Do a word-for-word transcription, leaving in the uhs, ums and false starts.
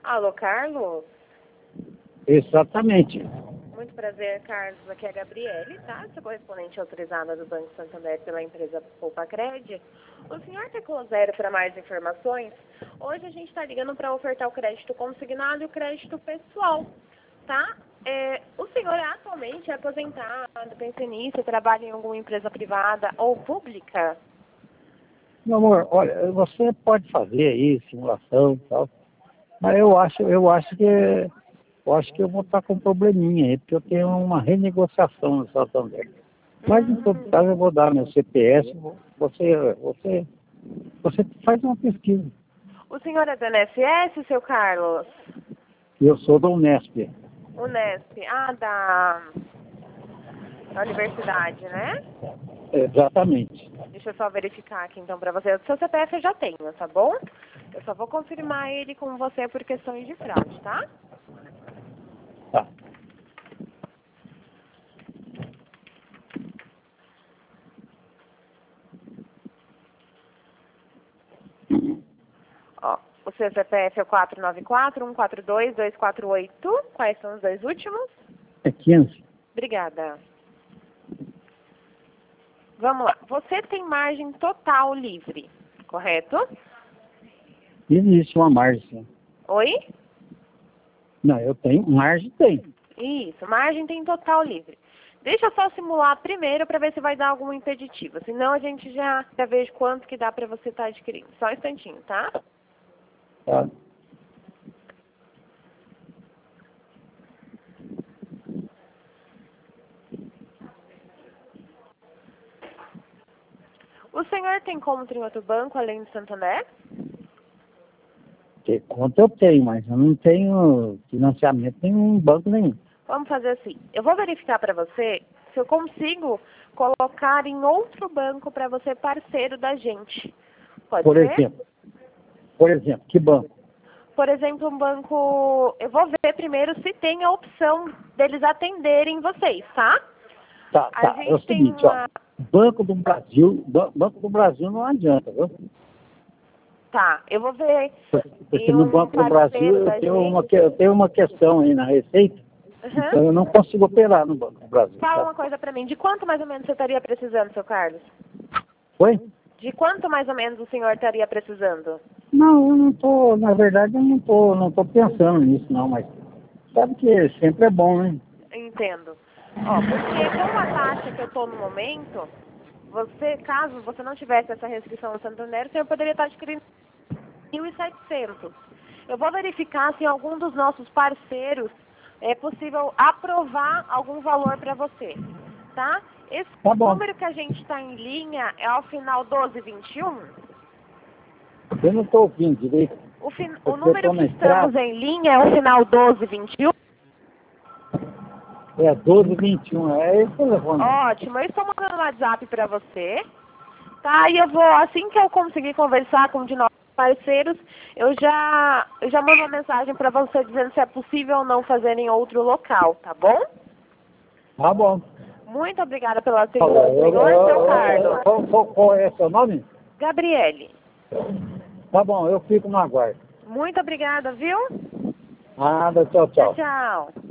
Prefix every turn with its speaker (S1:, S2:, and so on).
S1: Alô, Carlos?
S2: Exatamente.
S1: Muito prazer, Carlos. Aqui é a Gabriele, tá? Sou correspondente autorizada do Banco Santander pela empresa Poupa-Cred. O senhor teclou zero para mais informações? Hoje a gente está ligando para ofertar o crédito consignado e o crédito pessoal, tá? É, o senhor é atualmente aposentado, pensionista, trabalha em alguma empresa privada ou pública?
S2: Meu amor, olha, você pode fazer aí simulação e tal, mas eu acho, eu acho que eu acho que eu vou estar com um probleminha aí, porque eu tenho uma renegociação no Santander. Mas em todo caso eu vou dar meu C P S, você, você, você faz uma pesquisa.
S1: O senhor é do I N S S, seu Carlos?
S2: Eu sou da Unesp.
S1: Unesp. Ah, da, da universidade, né?
S2: Exatamente.
S1: Deixa eu só verificar aqui então pra você. O seu C P F eu já tenho, tá bom? Eu só vou confirmar ele com você por questões de fraude, tá?
S2: Tá.
S1: Ó, o seu C P F é o quatro nove quatro, um quatro dois, dois quatro oito. Quais são os dois últimos?
S2: É quinze.
S1: Obrigada. Vamos lá. Você tem margem total livre, correto?
S2: Existe uma margem.
S1: Oi?
S2: Não, eu tenho, margem tem.
S1: Isso, margem tem total livre. Deixa eu só simular primeiro para ver se vai dar algum impeditivo. Senão a gente já, já vejo quanto que dá para você estar adquirindo. Só um instantinho, tá?
S2: Tá?
S1: O senhor tem conta em outro banco além do Santander?
S2: Ter conta eu tenho, mas eu não tenho financiamento em nenhum banco nenhum.
S1: Vamos fazer assim. Eu vou verificar para você se eu consigo colocar em outro banco para você parceiro da gente. Pode
S2: Por
S1: ser?
S2: exemplo, por exemplo, que banco?
S1: Por exemplo, um banco... Eu vou ver primeiro se tem a opção deles atenderem vocês, tá?
S2: Tá,
S1: A
S2: tá. É o
S1: gente tem
S2: seguinte, ó.
S1: uma...
S2: Banco do Brasil, Ba- Banco do Brasil não adianta, viu?
S1: Tá, eu vou ver
S2: Porque
S1: em
S2: no
S1: um
S2: Banco do Brasil
S1: parceiro
S2: eu
S1: da
S2: tenho uma,
S1: gente.
S2: que- eu tenho uma questão aí na Receita,
S1: Uhum.
S2: então eu não consigo operar no Banco do Brasil.
S1: Fala
S2: Tá?
S1: uma coisa pra mim. De quanto mais ou menos você estaria precisando, seu Carlos?
S2: Foi?
S1: De quanto mais ou menos o senhor estaria precisando?
S2: Não, eu não tô, na verdade eu não tô, não tô pensando nisso não, mas sabe que sempre é bom, né?
S1: Entendo. Ó, porque com a taxa que eu tô no momento, você, caso você não tivesse essa restrição no Santander, o senhor poderia estar adquirindo mil e setecentos. Eu vou verificar se em algum dos nossos parceiros é possível aprovar algum valor para você, tá? Esse
S2: Tá bom.
S1: número que a gente está em linha é ao final doze vinte e um.
S2: Eu não tô ouvindo direito,
S1: O, fin... o
S2: porque eu
S1: número
S2: tô
S1: que
S2: na
S1: estamos
S2: estrada,
S1: em linha é o final doze vinte e um.
S2: é doze vinte e um, é esse telefone.
S1: Ótimo, eu estou mandando um WhatsApp para você, tá? E eu vou, assim que eu conseguir conversar com um de nossos parceiros, eu já, eu já mando uma mensagem para você dizendo se é possível ou não fazer em outro local, tá bom?
S2: Tá bom.
S1: Muito obrigada pela
S2: Tá
S1: atenção
S2: bom.
S1: do
S2: Eu-
S1: senhor,
S2: eu-
S1: seu
S2: eu-
S1: Carlos.
S2: Qual, qual, qual é seu nome?
S1: Gabriele,
S2: Tá bom, eu fico no aguardo.
S1: muito obrigada, viu?
S2: Nada, tchau,
S1: Tchau,
S2: tchau.
S1: tchau.